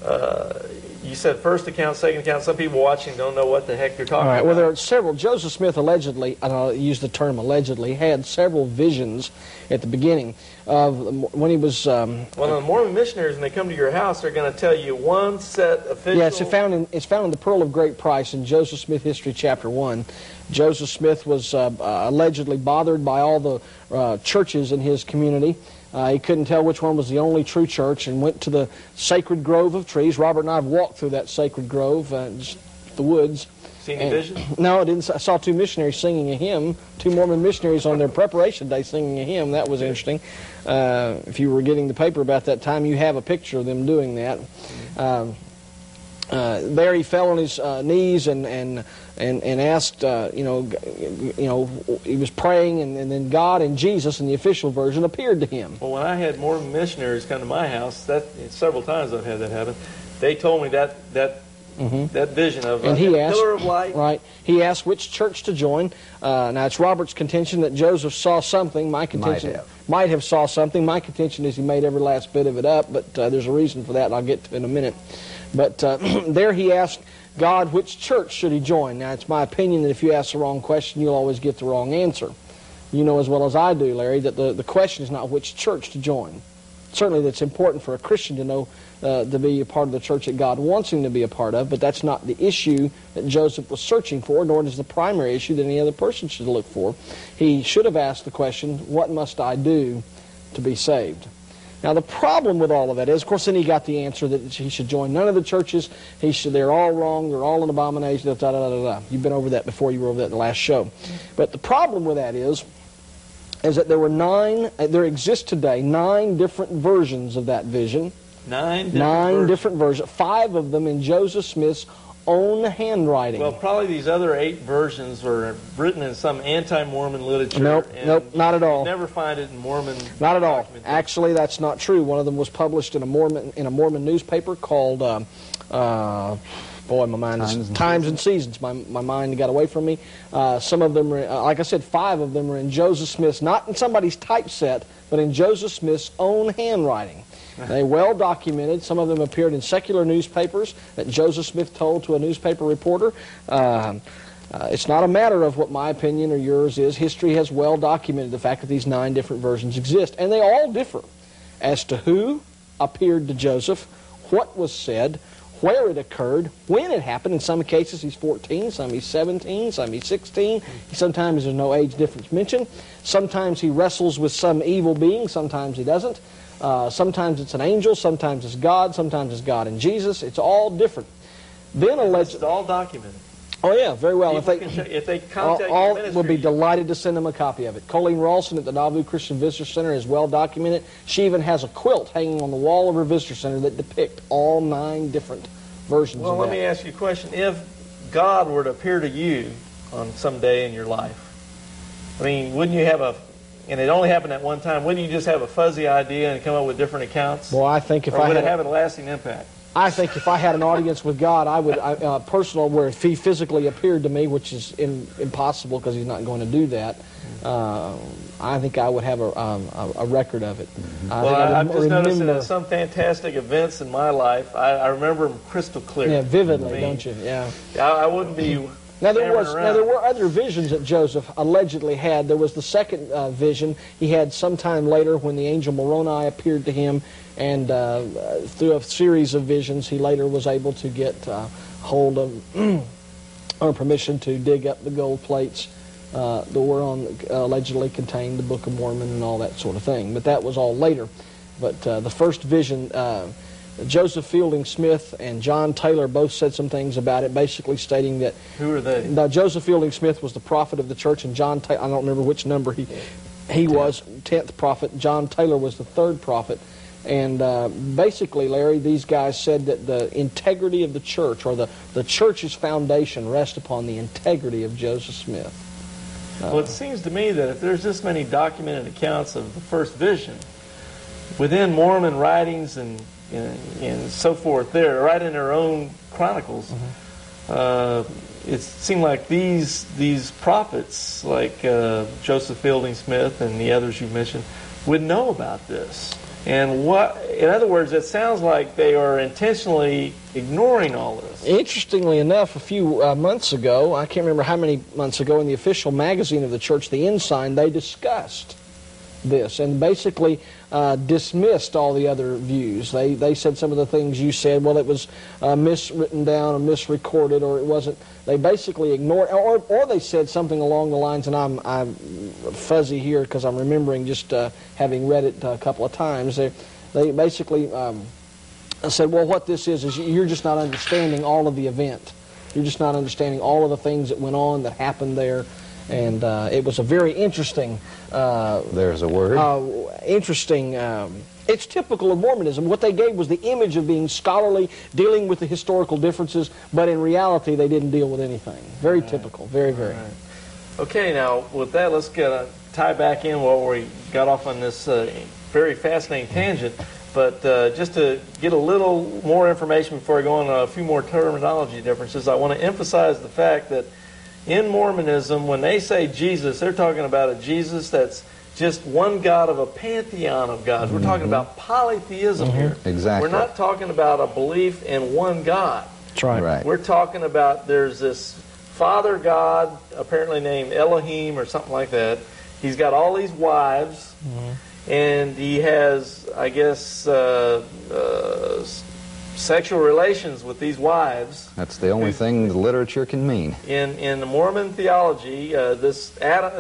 you said first account, second account. Some people watching don't know what the heck you're talking about. Well, there are several. Joseph Smith allegedly, and I'll use the term allegedly, had several visions at the beginning of when he was... well, the Mormon missionaries, when they come to your house, they're going to tell you one set official... Yeah, it's found in the Pearl of Great Price in Joseph Smith History, Chapter 1. Joseph Smith was allegedly bothered by all the churches in his community. He couldn't tell which one was the only true church and went to the sacred grove of trees. Robert and I have walked through that sacred grove, just the woods. Seen any visions? No, I didn't. I saw two missionaries singing a hymn, two Mormon missionaries on their preparation day singing a hymn. That was interesting. If you were getting the paper about that time, you have a picture of them doing that. there he fell on his knees and asked, he was praying, and then God and Jesus, in the official version, appeared to him. Well, when I had Mormon missionaries come to my house, several times I've had that happen, they told me that vision of a pillar of light. Right. He asked which church to join. Now, it's Robert's contention that Joseph saw something. My contention might have saw something. My contention is he made every last bit of it up, but there's a reason for that, and I'll get to it in a minute. But there he asked God which church should he join. Now, it's my opinion that if you ask the wrong question, you'll always get the wrong answer. You know as well as I do, Larry, that the question is not which church to join. Certainly that's important for a Christian to know to be a part of the church that God wants him to be a part of, but that's not the issue that Joseph was searching for, nor is the primary issue that any other person should look for. He should have asked the question, what must I do to be saved? Now, the problem with all of that is, of course, then he got the answer that he should join none of the churches. They're all wrong. They're all an abomination. Da, da, da, da, da. You've been over that before. You were over that in the last show. But the problem with that is that there exist today 9 different versions of that vision. 9 different versions. 5 of them in Joseph Smith's own handwriting. Well, probably these other 8 versions were written in some anti-Mormon literature. Nope, not at all. You never find it in Mormon. Not at all. Actually, that's not true. One of them was published in a Mormon newspaper called, Times and Seasons. My mind got away from me. Some of them, like I said, 5 of them were in Joseph Smith's, not in somebody's typeset, but in Joseph Smith's own handwriting. They well documented. Some of them appeared in secular newspapers that Joseph Smith told to a newspaper reporter. It's not a matter of what my opinion or yours is. History has well documented the fact that these 9 different versions exist, and they all differ as to who appeared to Joseph, what was said, where it occurred, when it happened. In some cases he's 14, some he's 17, some he's 16. Sometimes there's no age difference mentioned. Sometimes he wrestles with some evil being, sometimes he doesn't. Sometimes it's an angel, sometimes it's God and Jesus. It's all different. Then it's all documented. Oh yeah, very well. If they contact all your ministry, would be delighted to send them a copy of it. Colleen Rawlston at the Nauvoo Christian Visitor Center is well documented. She even has a quilt hanging on the wall of her visitor center that depict all 9 different versions of that. Well, let me ask you a question. If God were to appear to you on some day in your life, I mean, wouldn't you have and it only happened at one time, wouldn't you just have a fuzzy idea and come up with different accounts? Well, I think would it have a lasting impact? I think if I had an audience with God, I would, personal, where if he physically appeared to me, which is impossible because he's not going to do that, I think I would have a record of it. I've just noticed that in some fantastic events in my life, I remember them crystal clear. Yeah, vividly, don't you? Yeah. I wouldn't be... Now there were other visions that Joseph allegedly had. There was the second vision he had sometime later when the angel Moroni appeared to him, and through a series of visions he later was able to get hold of or permission to dig up the gold plates that were allegedly contained the Book of Mormon and all that sort of thing. But that was all later. But the first vision, Joseph Fielding Smith and John Taylor both said some things about it, basically stating that... Who are they? Now, Joseph Fielding Smith was the prophet of the church, and John Taylor, I don't remember which number he was, 10th prophet. John Taylor was the 3rd prophet. And basically, Larry, these guys said that the integrity of the church, or the church's foundation, rests upon the integrity of Joseph Smith. Well, it seems to me that if there's this many documented accounts of the first vision, within Mormon writings and so forth, they're right in their own chronicles. It seemed like these prophets, like Joseph Fielding Smith and the others you mentioned, would know about this. And in other words, it sounds like they are intentionally ignoring all this. Interestingly enough, a few months ago, I can't remember how many months ago, in the official magazine of the church, The Ensign, they discussed this and basically dismissed all the other views. They said some of the things you said, well, it was miswritten down or misrecorded, or it wasn't. They basically ignored, or they said something along the lines, and I'm fuzzy here because I'm remembering just having read it a couple of times. They basically said, well, what this is you're just not understanding all of the event. You're just not understanding all of the things that went on, that happened there. And it was a very interesting... There's a word. Interesting... it's typical of Mormonism. What they gave was the image of being scholarly, dealing with the historical differences, but in reality they didn't deal with anything. Very typical. Very, very. Right. Okay, now with that, let's tie back in what we got off on this very fascinating tangent. But just to get a little more information before I go on a few more terminology differences, I want to emphasize the fact that in Mormonism, when they say Jesus, they're talking about a Jesus that's just one God of a pantheon of gods. We're talking about polytheism here. Exactly. We're not talking about a belief in one God. That's right. Right. We're talking about there's this Father God, apparently named Elohim or something like that. He's got all these wives, and he has, I guess, sexual relations with these wives. That's the only thing the literature can mean. In the Mormon theology, this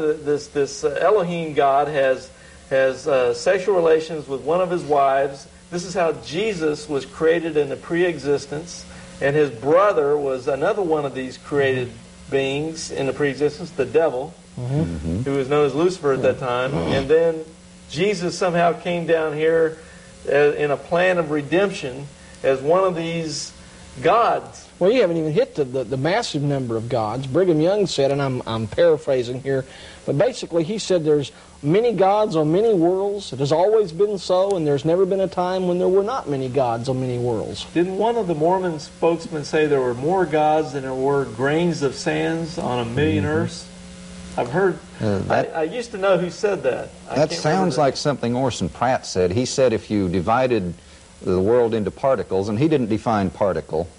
Elohim God has sexual relations with one of his wives. This is how Jesus was created in the pre-existence, and his brother was another one of these created beings in the pre-existence, the devil, who was known as Lucifer at that time. And then Jesus somehow came down here in a plan of redemption as one of these gods. Well, you haven't even hit the massive number of gods. Brigham Young said, and I'm paraphrasing here, but basically he said there's many gods on many worlds. It has always been so, and there's never been a time when there were not many gods on many worlds. Didn't one of the Mormon spokesmen say there were more gods than there were grains of sands on a million earths? I've heard. I used to know who said that. That sounds like something Orson Pratt said. He said if you divided the world into particles, and he didn't define particle.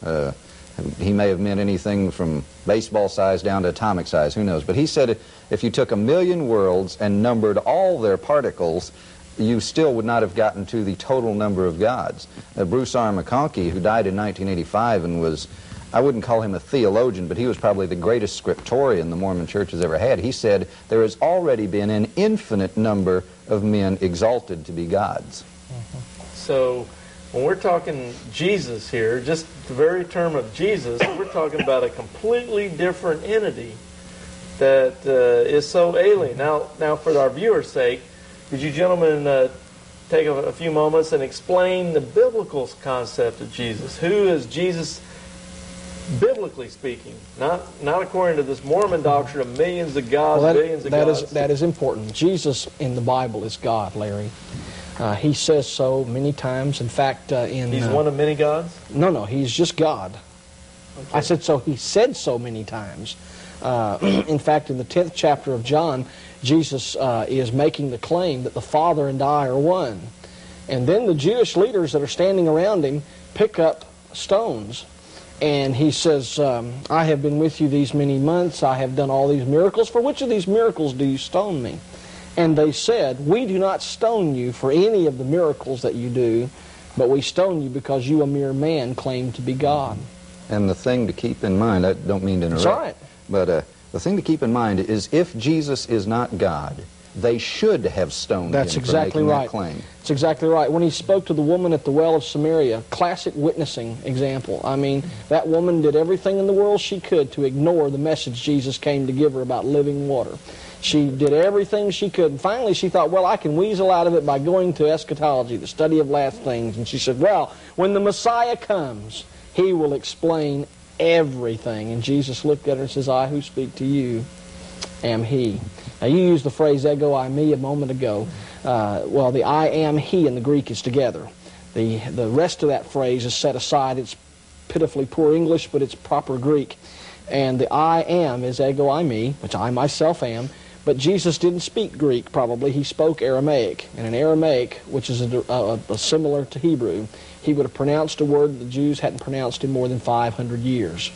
He may have meant anything from baseball size down to atomic size, who knows. But he said if you took 1,000,000 worlds and numbered all their particles, you still would not have gotten to the total number of gods. Bruce R. McConkie, who died in 1985 and was, I wouldn't call him a theologian, but he was probably the greatest scriptorian the Mormon Church has ever had. He said there has already been an infinite number of men exalted to be gods. So when we're talking Jesus here, just the very term of Jesus, we're talking about a completely different entity that is so alien. Now, for our viewers' sake, could you gentlemen take a few moments and explain the biblical concept of Jesus? Who is Jesus, biblically speaking? Not according to this Mormon doctrine of millions of gods, billions of gods. That is important. Jesus in the Bible is God, Larry. He says so many times. In fact, He's one of many gods? No, he's just God. Okay. I said so. He said so many times. In fact, in the 10th chapter of John, Jesus is making the claim that the Father and I are one. And then the Jewish leaders that are standing around him pick up stones. And he says, I have been with you these many months. I have done all these miracles. For which of these miracles do you stone me? And they said, we do not stone you for any of the miracles that you do, but we stone you because you, a mere man, claim to be God. And the thing to keep in mind, I don't mean to interrupt, that's right. But the thing to keep in mind is if Jesus is not God, they should have stoned That's him exactly for making right. that claim. That's exactly right. When he spoke to the woman at the well of Samaria, classic witnessing example. I mean, that woman did everything in the world she could to ignore the message Jesus came to give her about living water. She did everything she could. And finally, she thought, well, I can weasel out of it by going to eschatology, the study of last things. And she said, well, when the Messiah comes, he will explain everything. And Jesus looked at her and says, I who speak to you am he. Now, you used the phrase ego eimi a moment ago. Well, the I am he in the Greek is together. The rest of that phrase is set aside. It's pitifully poor English, but it's proper Greek. And the I am is ego eimi, which I myself am. But Jesus didn't speak Greek, probably. He spoke Aramaic. And in Aramaic, which is similar to Hebrew, he would have pronounced a word that the Jews hadn't pronounced in more than 500 years.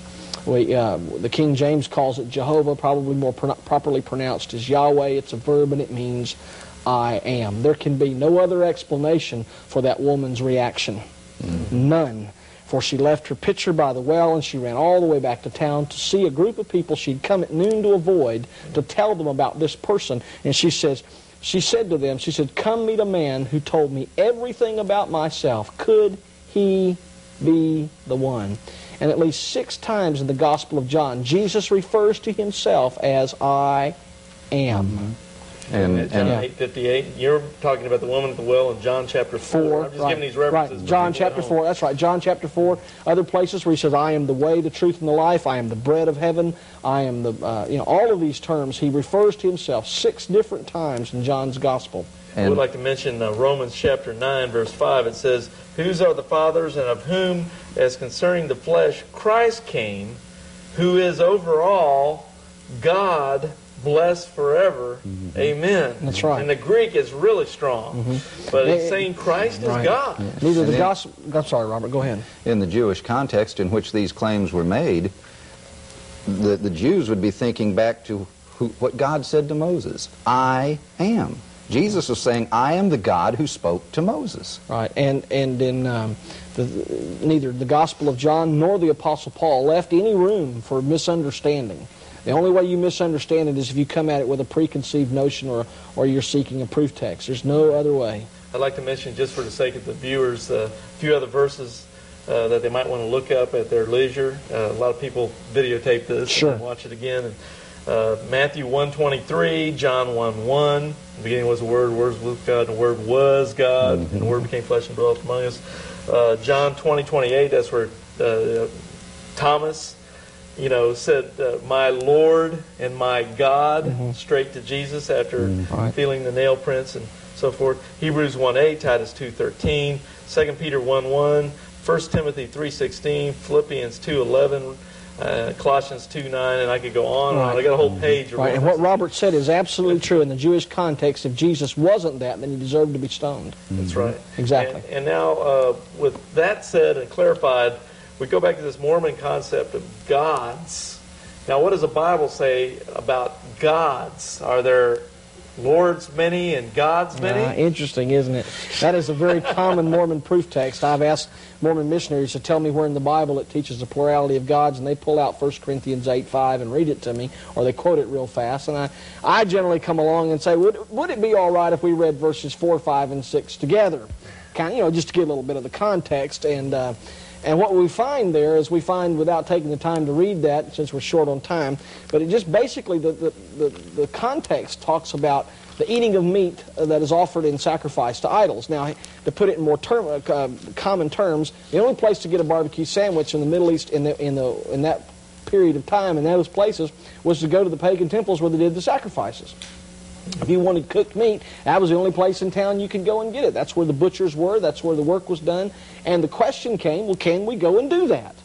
The King James calls it Jehovah, probably more properly pronounced as Yahweh. It's a verb and it means I am. There can be no other explanation for that woman's reaction. None. For she left her pitcher by the well and she ran all the way back to town to see a group of people she'd come at noon to avoid, to tell them about this person. And she said to them, come meet a man who told me everything about myself. Could he be the one? And at least 6 times in the Gospel of John, Jesus refers to himself as I am. And John 8:58. You're talking about the woman at the well in John chapter 4. I'm just giving these references. Right. John chapter 4. That's right. John chapter 4. Other places where he says, "I am the way, the truth, and the life. I am the bread of heaven. I am the." All of these terms he refers to himself 6 different times in John's gospel. I would like to mention Romans chapter 9, verse 5. It says, "Whose are the fathers, and of whom, as concerning the flesh, Christ came, who is over all, God, blessed forever. Amen." That's right. And the Greek is really strong. But it's saying Christ is God. Neither the gospel... I'm sorry, Robert, go ahead. in the Jewish context in which these claims were made, the Jews would be thinking back to what God said to Moses. I am. Jesus was saying, I am the God who spoke to Moses. Right, and in neither the Gospel of John nor the Apostle Paul left any room for misunderstanding. The only way you misunderstand it is if you come at it with a preconceived notion or you're seeking a proof text. There's no other way. I'd like to mention, just for the sake of the viewers, a few other verses that they might want to look up at their leisure. A lot of people videotape this and watch it again. Matthew 1:23, John 1:1. In the beginning was the Word was with God, and the Word was God, and the Word became flesh and dwelt among us. John 20:28, that's where Thomas, said, my Lord and my God, straight to Jesus after feeling the nail prints and so forth. Hebrews 1:8, Titus 2:13, 2 Peter 1:1, 1 Timothy 3:16, Philippians 2:11, Colossians 2:9, and I could go on and on. I got a whole page. Right, and what Robert said is absolutely true. In the Jewish context, if Jesus wasn't that, then he deserved to be stoned. That's right. Exactly. And now, with that said and clarified, we go back to this Mormon concept of gods. Now, what does the Bible say about gods? Are there Lords many and gods many? Interesting, isn't it? That is a very common Mormon proof text. I've asked Mormon missionaries to tell me where in the Bible it teaches the plurality of gods, and they pull out 1 Corinthians 8:5 and read it to me, or they quote it real fast. And I generally come along and say, would it be all right if we read verses 4, 5, and 6 together? Kind of, just to get a little bit of the context. And what we find there is without taking the time to read that, since we're short on time, but it just basically, the context talks about the eating of meat that is offered in sacrifice to idols. Now, to put it in more common terms, the only place to get a barbecue sandwich in the Middle East in that period of time, in those places, was to go to the pagan temples where they did the sacrifices. If you wanted cooked meat, that was the only place in town you could go and get it. That's where the butchers were. That's where the work was done. And the question came, well, can we go and do that?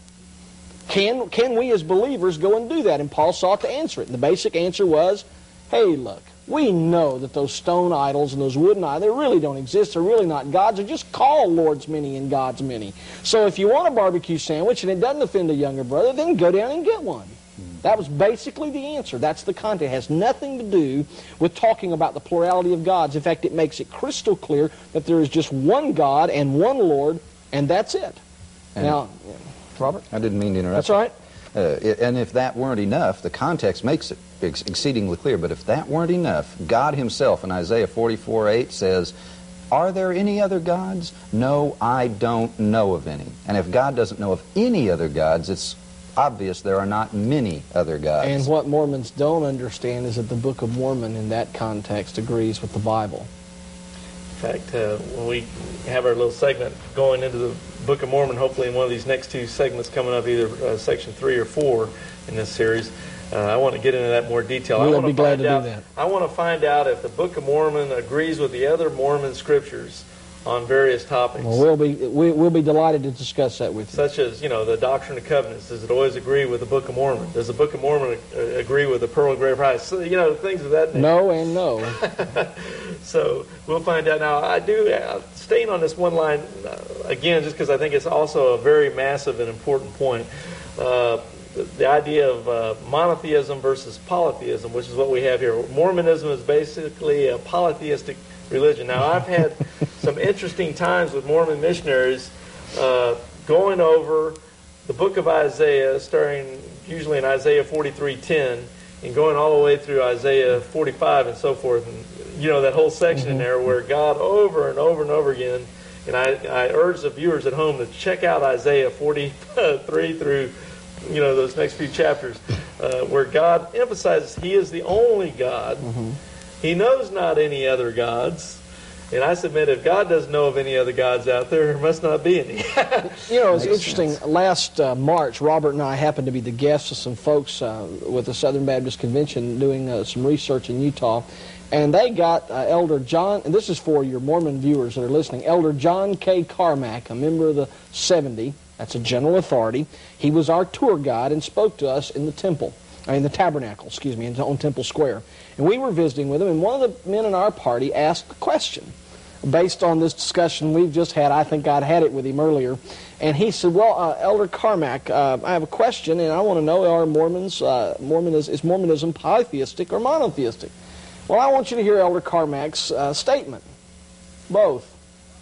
Can we as believers go and do that? And Paul sought to answer it. And the basic answer was, hey, look, we know that those stone idols and those wooden idols, they really don't exist. They're really not gods. They're just called Lord's many and God's many. So if you want a barbecue sandwich and it doesn't offend a younger brother, then go down and get one. That was basically the answer. That's the content. It has nothing to do with talking about the plurality of gods. In fact, it makes it crystal clear that there is just one God and one Lord, and that's it. And now, Robert? I didn't mean to interrupt. That's all right. And if that weren't enough, the context makes it exceedingly clear, but if that weren't enough, God himself in Isaiah 44:8 says, are there any other gods? No, I don't know of any. And if God doesn't know of any other gods, it's obvious there are not many other gods. And what Mormons don't understand is that the Book of Mormon in that context agrees with the Bible. In fact, when we have our little segment going into the Book of Mormon, hopefully in one of these next two segments coming up, either section 3 or 4 in this series, I want to get into that more detail. We'll be glad to do that. I want to find out if the Book of Mormon agrees with the other Mormon scriptures on various topics. Well, we'll be delighted to discuss that with you. Such as, the Doctrine of Covenants. Does it always agree with the Book of Mormon? Does the Book of Mormon agree with the Pearl of Great Price? So, things of that nature. No and no. So we'll find out. Now, I do, staying on this one line, again, just because I think it's also a very massive and important point. The idea of monotheism versus polytheism, which is what we have here. Mormonism is basically a polytheistic religion. Now, I've had some interesting times with Mormon missionaries going over the book of Isaiah, starting usually in Isaiah 43:10, and going all the way through Isaiah 45 and so forth. And, that whole section in there where God over and over and over again, and I urge the viewers at home to check out Isaiah 43 through, those next few chapters. where God emphasizes He is the only God. He knows not any other gods. And I submit, if God doesn't know of any other gods out there, there must not be any. You know, it's interesting. Last March, Robert and I happened to be the guests of some folks with the Southern Baptist Convention doing some research in Utah. And they got Elder John, and this is for your Mormon viewers that are listening, Elder John K. Carmack, a member of the 70. That's a general authority. He was our tour guide and spoke to us in the temple. In the tabernacle, excuse me, on Temple Square. And we were visiting with him, and one of the men in our party asked a question based on this discussion we've just had. I think I'd had it with him earlier. And he said, well, Elder Carmack, I have a question, and I want to know, are is Mormonism polytheistic or monotheistic? Well, I want you to hear Elder Carmack's statement. Both.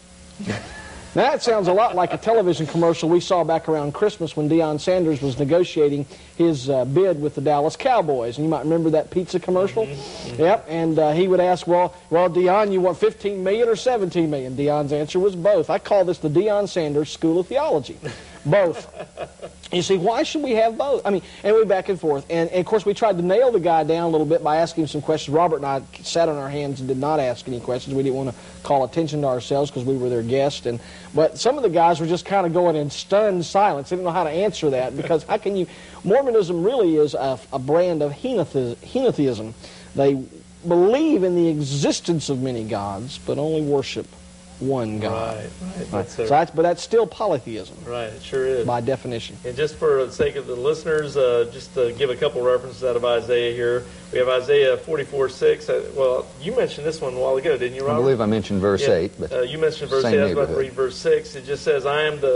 Now, that sounds a lot like a television commercial we saw back around Christmas when Deion Sanders was negotiating his bid with the Dallas Cowboys. And you might remember that pizza commercial? Yep, and he would ask, well, Deion, you want $15 million or $17 million? Deion's answer was both. I call this the Deion Sanders School of Theology. Both. You see, why should we have both? I mean, and we back and forth. And, of course, we tried to nail the guy down a little bit by asking him some questions. Robert and I sat on our hands and did not ask any questions. We didn't want to call attention to ourselves because we were their guest. But some of the guys were just kind of going in stunned silence. They didn't know how to answer that because how can you... Mormonism really is a brand of henotheism. They believe in the existence of many gods, but only worship one God. Right. But that's still polytheism. Right, it sure is. By definition. And just for the sake of the listeners, just to give a couple references out of Isaiah here. We have Isaiah 44:6. Well, you mentioned this one a while ago, didn't you, Robert? I believe I mentioned verse 8. But you mentioned verse 8. I was about to read verse 6. It just says, I am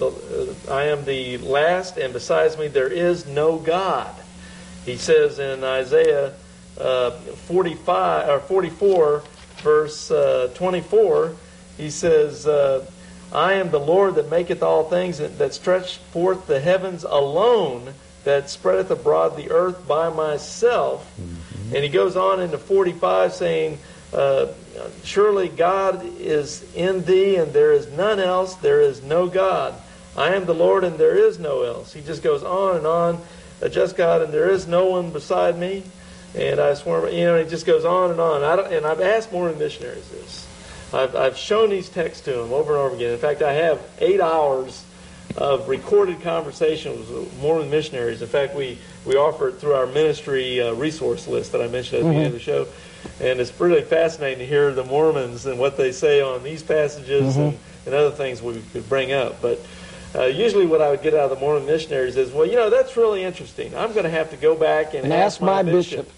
the last, and besides me there is no God. He says in Isaiah 44, verse 24, he says, I am the Lord that maketh all things, that stretched forth the heavens alone, that spreadeth abroad the earth by myself. And he goes on into 45 saying, surely God is in thee, and there is none else, there is no God. I am the Lord, and there is no else. He just goes on and on, a just God, and there is no one beside me. And I swear, he just goes on and on. And I've asked Mormon missionaries this. I've shown these texts to them over and over again. In fact, I have 8 hours of recorded conversations with Mormon missionaries. In fact, we offer it through our ministry resource list that I mentioned at the end of the show. And it's really fascinating to hear the Mormons and what they say on these passages and other things we could bring up. But usually what I would get out of the Mormon missionaries is, well, that's really interesting. I'm going to have to go back and ask my bishop.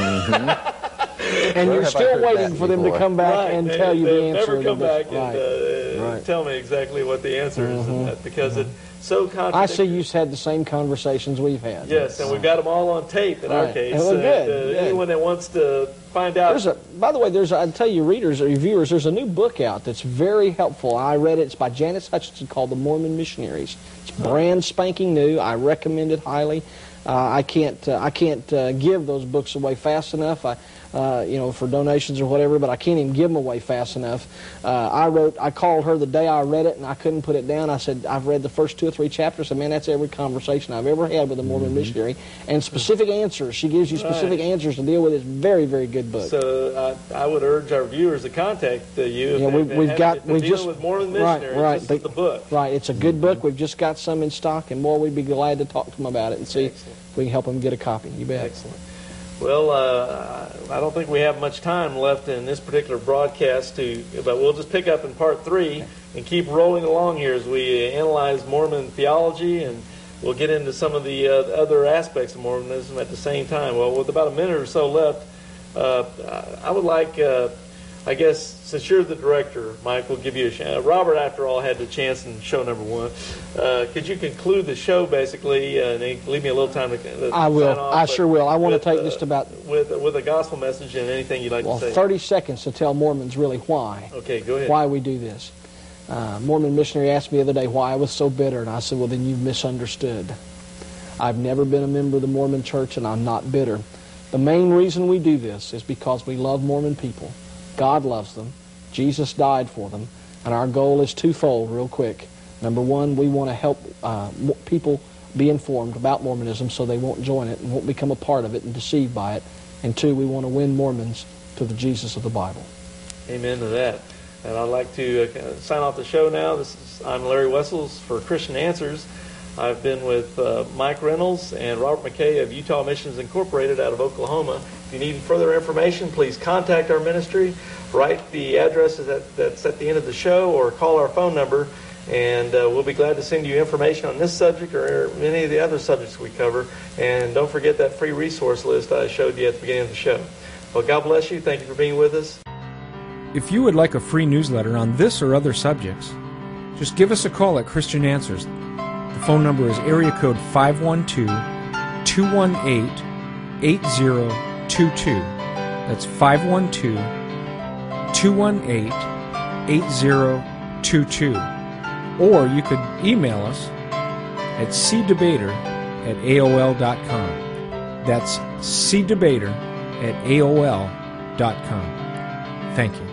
And you're still waiting for them to come back and tell you the answer. Never come back and tell me exactly what the answer is in that, because it's so contradictory. I see you've had the same conversations we've had. Yes, and we've got them all on tape in our case. Anyone that wants to find out. By the way, I'd tell you, readers or viewers, there's a new book out that's very helpful. I read it. It's by Janice Hutchinson called The Mormon Missionaries. It's brand spanking new. I recommend it highly. I can't give those books away fast enough. For donations or whatever, but I can't even give them away fast enough. I called her the day I read it, and I couldn't put it down. I said, I've read the first 2 or 3 chapters, and man, that's every conversation I've ever had with a Mormon missionary. And specific answers. She gives you specific answers to deal with. It's a very, very good book. So I would urge our viewers to contact you. We've just with Mormon missionaries. This is the book. Right, it's a good book. We've just got some in stock, and boy, we'd be glad to talk to them about it and see if we can help them get a copy. You bet. Excellent. Well, I don't think we have much time left in this particular broadcast, but we'll just pick up in part 3 and keep rolling along here as we analyze Mormon theology, and we'll get into some of the other aspects of Mormonism at the same time. Well, with about a minute or so left, I would like, I guess, since you're the director, Mike, we'll give you a chance. Robert, after all, had the chance in show number 1. Could you conclude the show, basically, and leave me a little time to I will. I sure will. I want to take just about... With a gospel message and anything you'd like to say. 30 seconds to tell Mormons really why. Okay, go ahead. Why we do this. Mormon missionary asked me the other day why I was so bitter, and I said, well, then you've misunderstood. I've never been a member of the Mormon church, and I'm not bitter. The main reason we do this is because we love Mormon people. God loves them. Jesus died for them. And our goal is twofold real quick. Number one, we want to help people be informed about Mormonism so they won't join it and won't become a part of it and deceived by it. And two, we want to win Mormons to the Jesus of the Bible. Amen to that. And I'd like to sign off the show now. I'm Larry Wessels for Christian Answers. I've been with Mike Reynolds and Robert McKay of Utah Missions Incorporated out of Oklahoma. If you need further information, please contact our ministry. Write the addresses that's at the end of the show or call our phone number, and we'll be glad to send you information on this subject or any of the other subjects we cover. And don't forget that free resource list I showed you at the beginning of the show. Well, God bless you. Thank you for being with us. If you would like a free newsletter on this or other subjects, just give us a call at Christian Answers. The phone number is area code 512-218-8022. That's 512-218-8022. Or you could email us at cdebater@aol.com. That's cdebater@aol.com. Thank you.